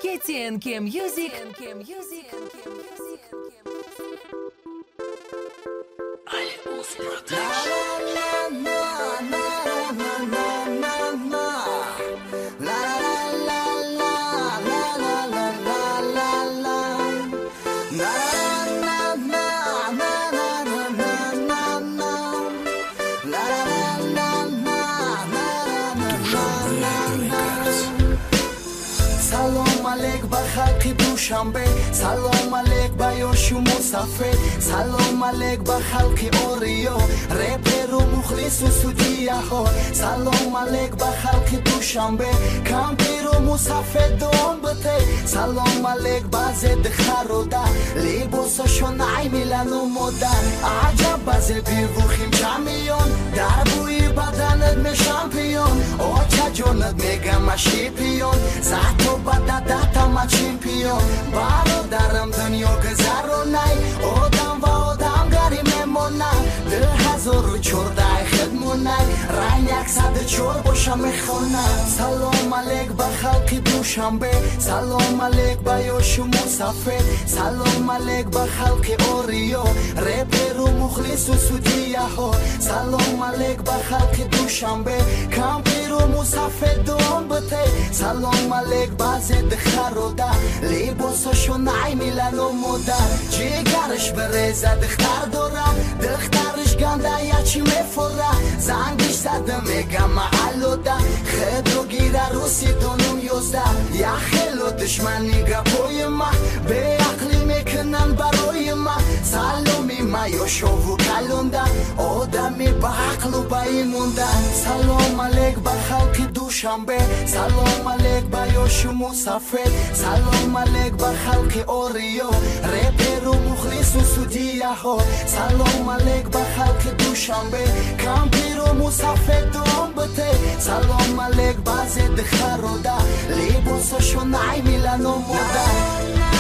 KTNK Music. سلام علیک بر خلق دوشنبه سلام علیک بر یوشو مسافر سلام علیک بر خلق اوریو رپر و مخلص و سودیه ها سلام علیک بر خلق دوشنبه کمپیر و مسافر دوم بته سلام علیک بر زد خروده لیبوسشون عی میلن و مدن عجب باز بیروخیم جمیون در بوی بدنت می شامپیون اوچه جونت میگم شیپیون زهتو بددتا ما چیمپیون برادرم دنیا گذرونای آدم و آدم گری میمونن 2014 خدمونای رنگ 104 باشم میخونن سلام علیک بر خلق دوشنبه سلام علیک بر یوشو مسافر سلام علیک بر خلق اوریو رپر و مخلص و سودیه ها سلام علیک بر خلق دوشنبه کمپیر و مسافر دوم بته سلام علیک بر زد خروده لیبوسشون عی میلن و مدر جیگرش بریزه دختر دارم دخترش گنده یا چی میفوره زنگش زده میگم معلوده خدو گیره روسی دونم یوزده یا خیلو دشمنی گپوی ما به عقلی میکنن برای ما سلامی ما یوشو و کلونده آدمی با عقل و با ایموندن سلام علیک بر خلق دوشنبه سلام علیک بر یوشو مسافر سلام علیک بر خلق اوریو رپر و مخلص و سودیه ها سلام علیک بر خلق دوشنبه کمپیر و مسافر دوم بته سلام علیک بر زد خروده لیبوسشون عی میلن و مدن